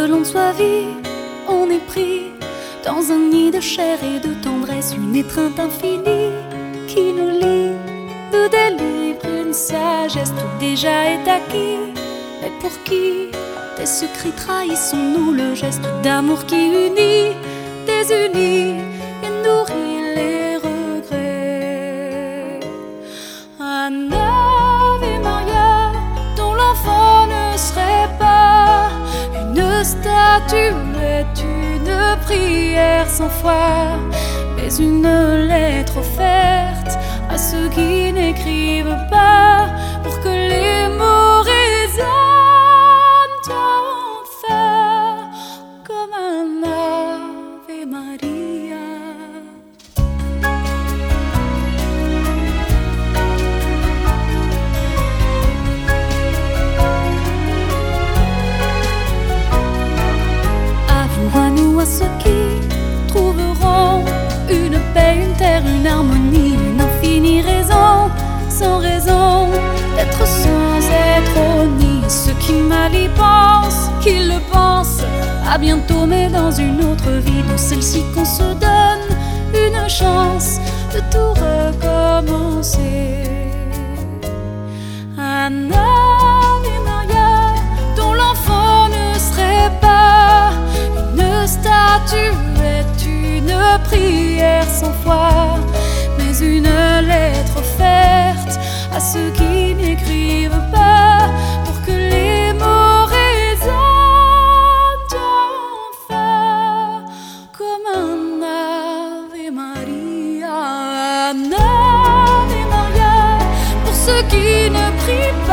que l'on soit vie, on est pris dans un nid de chair et de tendresse, une étreinte infinie qui nous lie, nous délivre une sagesse, tout déjà est acquis. Mais pour qui des secrets trahissons-nous, le geste d'amour qui unit, désunit et nourrit les regrets. Un Ave Maria dont l'enfant ne serait pas une statue est une prière sans foi, mais une lettre offerte à ceux qui n'écrivent pas, pour que les mots résonnent enfin comme un Ave Maria. À nous, à ceux qui trouveront une paix, une terre, une harmonie, une infinie raison, sans raison d'être sans être au nid. Ceux qui mal y pensent, qu'ils le pensent, à bientôt, mais dans une autre vie, dans celle-ci qu'on se donne une chance de tout recommencer. Un Ave Maria dont l'enfant ne serait pas une statue est une prière sans foi, mais une lettre offerte à ceux qui n'écrivent pas, pour que les mots résonnent enfin comme un Ave Maria. Un Ave Maria pour ceux qui ne prient pas.